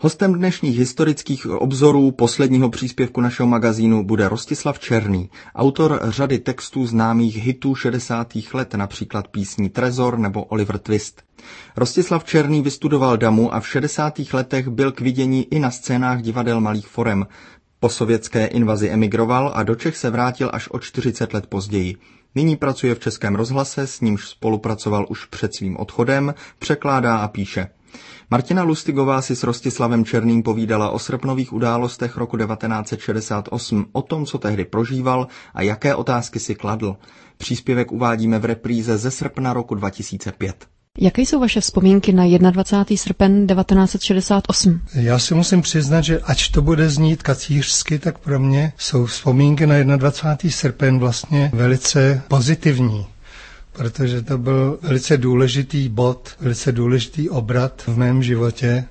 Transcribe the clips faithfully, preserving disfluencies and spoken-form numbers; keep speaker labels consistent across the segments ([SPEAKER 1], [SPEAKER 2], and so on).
[SPEAKER 1] Hostem dnešních historických obzorů posledního příspěvku našeho magazínu bude Rostislav Černý, autor řady textů známých hitů šedesátých let, například písní Trezor nebo Oliver Twist. Rostislav Černý vystudoval Damu a v šedesátých letech byl k vidění i na scénách divadel malých forem. Po sovětské invazi emigroval a do Čech se vrátil až o čtyřicet let později. Nyní pracuje v Českém rozhlase, s nímž spolupracoval už před svým odchodem, překládá a píše. Martina Lustigová si s Rostislavem Černým povídala o srpnových událostech roku devatenáct set šedesát osm, o tom, co tehdy prožíval a jaké otázky si kladl. Příspěvek uvádíme v repríze ze srpna roku dva tisíce pět.
[SPEAKER 2] Jaké jsou vaše vzpomínky na dvacátého prvního srpen devatenáct set šedesát osm?
[SPEAKER 3] Já si musím přiznat, že ač to bude znít kacířsky, tak pro mě jsou vzpomínky na dvacátého prvního srpen vlastně velice pozitivní, protože to byl velice důležitý bod, velice důležitý obrat v mém životě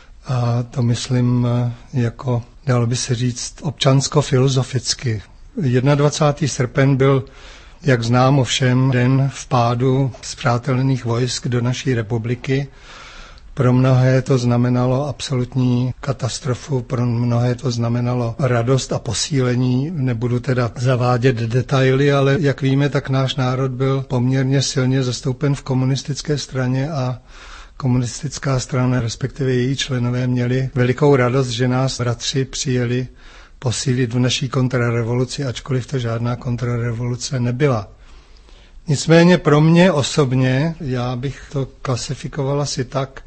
[SPEAKER 3] a to myslím jako, dalo by se říct, občansko-filozoficky. dvacátého prvního srpen byl, jak známo všem, den vpádu spřátelených vojsk do naší republiky. Pro mnohé to znamenalo absolutní katastrofu, pro mnohé to znamenalo radost a posílení. Nebudu teda zavádět detaily, ale jak víme, tak náš národ byl poměrně silně zastoupen v komunistické straně a komunistická strana, respektive její členové, měli velikou radost, že nás bratři přijeli posílit v naší kontrarevoluci, ačkoliv to žádná kontrarevoluce nebyla. Nicméně pro mě osobně, já bych to klasifikoval asi tak,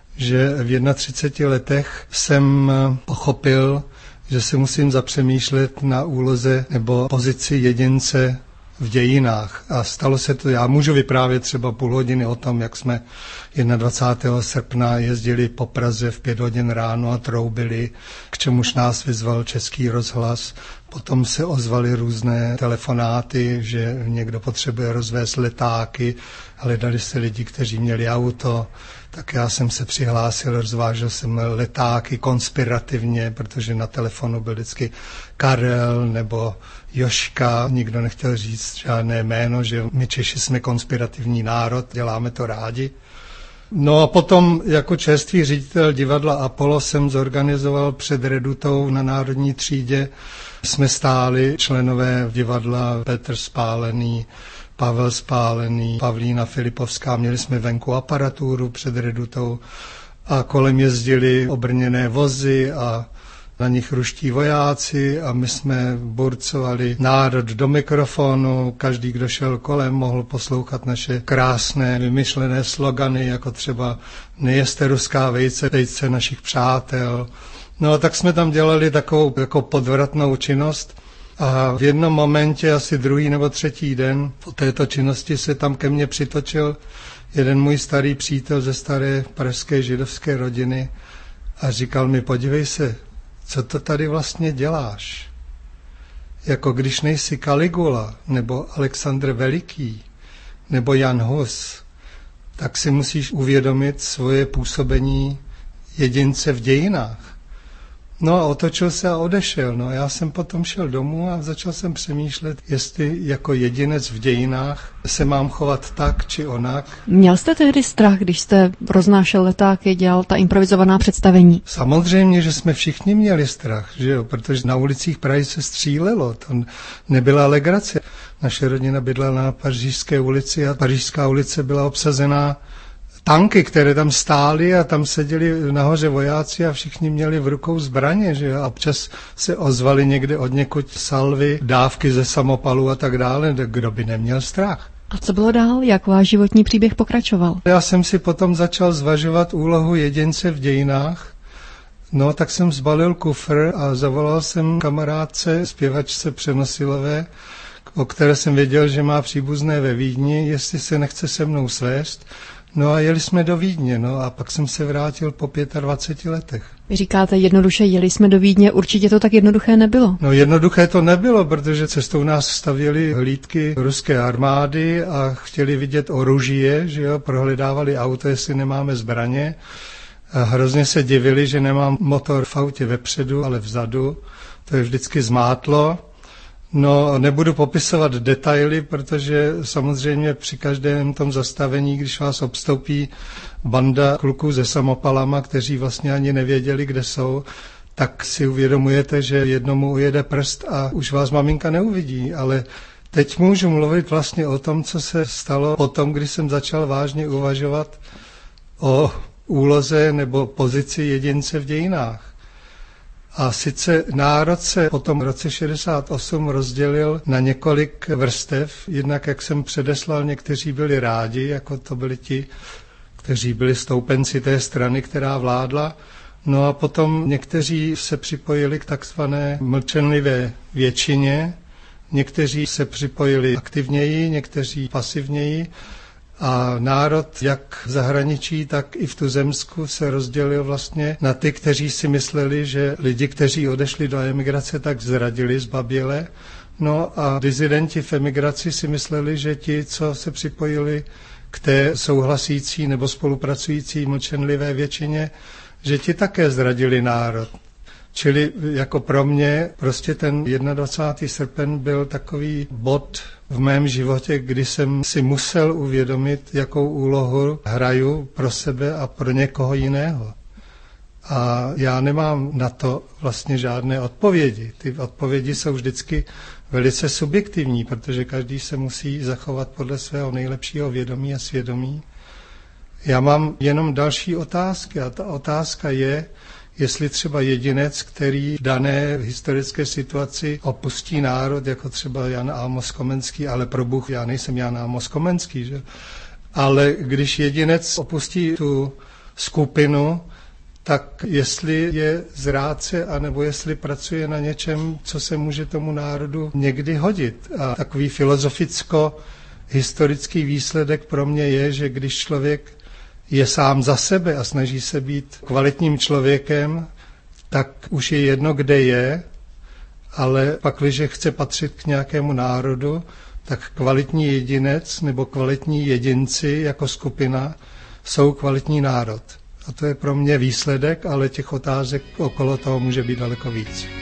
[SPEAKER 3] že v třiceti jedné letech jsem pochopil, že se musím zapřemýšlet na úloze nebo pozici jedince v dějinách. A stalo se to, já můžu vyprávět třeba půl hodiny o tom, jak jsme dvacátého prvního srpna jezdili po Praze v pět hodin ráno a troubili, k čemuž nás vyzval Český rozhlas. Potom se ozvaly různé telefonáty, že někdo potřebuje rozvést letáky, hledali se lidi, kteří měli auto, tak já jsem se přihlásil, rozvážel jsem letáky konspirativně, protože na telefonu byl vždycky Karel nebo Joška, nikdo nechtěl říct žádné jméno, že my Češi jsme konspirativní národ, děláme to rádi. No a potom jako čerstvý ředitel divadla Apollo jsem zorganizoval před Redutou na Národní třídě. Jsme stáli členové divadla Petr Spálený, Pavel Spálený, Pavlína Filipovská, měli jsme venku aparaturu před Redutou a kolem jezdili obrněné vozy a na nich ruští vojáci a my jsme burcovali národ do mikrofonu, každý, kdo šel kolem, mohl poslouchat naše krásné vymyšlené slogany, jako třeba nejeste ruská vejce, vejce našich přátel. No a tak jsme tam dělali takovou jako podvratnou činnost a v jednom momentě, asi druhý nebo třetí den po této činnosti se tam ke mně přitočil jeden můj starý přítel ze staré pražské židovské rodiny a říkal mi, podívej se, co to tady vlastně děláš? Jako když nejsi Caligula, nebo Alexandr Veliký, nebo Jan Hus, tak si musíš uvědomit svoje působení jedince v dějinách. No a otočil se a odešel. No a já jsem potom šel domů a začal jsem přemýšlet, jestli jako jedinec v dějinách se mám chovat tak či onak.
[SPEAKER 2] Měl jste tehdy strach, když jste roznášel letáky, dělal ta improvizovaná představení?
[SPEAKER 3] Samozřejmě, že jsme všichni měli strach, že jo, protože na ulicích Prahy se střílelo, to nebyla legrace. Naše rodina bydlela na Pařížské ulici a Pařížská ulice byla obsazená tanky, které tam stály a tam seděli nahoře vojáci a všichni měli v rukou zbraně, že jo? A občas se ozvali někde od někud salvy, dávky ze samopalu a tak dále, kdo by neměl strach.
[SPEAKER 2] A co bylo dál? Jak váš životní příběh pokračoval?
[SPEAKER 3] Já jsem si potom začal zvažovat úlohu jedince v dějinách. No, tak jsem zbalil kufr a zavolal jsem kamarádce, zpěvačce Přenosilové, o které jsem věděl, že má příbuzné ve Vídni, jestli se nechce se mnou svést. No a jeli jsme do Vídně, no a pak jsem se vrátil po dvaceti pěti letech.
[SPEAKER 2] Vy říkáte jednoduše, jeli jsme do Vídně, určitě to tak jednoduché nebylo.
[SPEAKER 3] No jednoduché to nebylo, protože cestou nás stavěly hlídky ruské armády a chtěli vidět oružie, že jo, prohledávali auto, jestli nemáme zbraně. A hrozně se divili, že nemám motor v autě vepředu, ale vzadu. To je vždycky zmátlo. No, nebudu popisovat detaily, protože samozřejmě při každém tom zastavení, když vás obstoupí banda kluků se samopalama, kteří vlastně ani nevěděli, kde jsou, tak si uvědomujete, že jednomu ujede prst a už vás maminka neuvidí, ale teď můžu mluvit vlastně o tom, co se stalo potom, když jsem začal vážně uvažovat o úloze nebo pozici jedince v dějinách. A sice národ se po tom roce šedesát osm rozdělil na několik vrstev. Jednak, jak jsem předeslal, někteří byli rádi, jako to byli ti, kteří byli stoupenci té strany, která vládla. No a potom někteří se připojili k takzvané mlčenlivé většině, někteří se připojili aktivněji, někteří pasivněji. A národ, jak v zahraničí, tak i v tuzemsku se rozdělil vlastně na ty, kteří si mysleli, že lidi, kteří odešli do emigrace, tak zradili zbaběle. No a dizidenti v emigraci si mysleli, že ti, co se připojili k té souhlasící nebo spolupracující mlčenlivé většině, že ti také zradili národ. Čili jako pro mě prostě ten dvacátého prvního srpen byl takový bod v mém životě, kdy jsem si musel uvědomit, jakou úlohu hraju pro sebe a pro někoho jiného. A já nemám na to vlastně žádné odpovědi. Ty odpovědi jsou vždycky velice subjektivní, protože každý se musí zachovat podle svého nejlepšího vědomí a svědomí. Já mám jenom další otázky a ta otázka je, jestli třeba jedinec, který v dané historické situaci opustí národ, jako třeba Jan Amos Komenský, ale pro Bůh, já nejsem Jan Amos Komenský, že? Ale když jedinec opustí tu skupinu, tak jestli je zrádce, anebo jestli pracuje na něčem, co se může tomu národu někdy hodit. A takový filozoficko-historický výsledek pro mě je, že když člověk je sám za sebe a snaží se být kvalitním člověkem, tak už je jedno, kde je, ale pakliže chce patřit k nějakému národu, tak kvalitní jedinec nebo kvalitní jedinci jako skupina jsou kvalitní národ. A to je pro mě výsledek, ale těch otázek okolo toho může být daleko víc.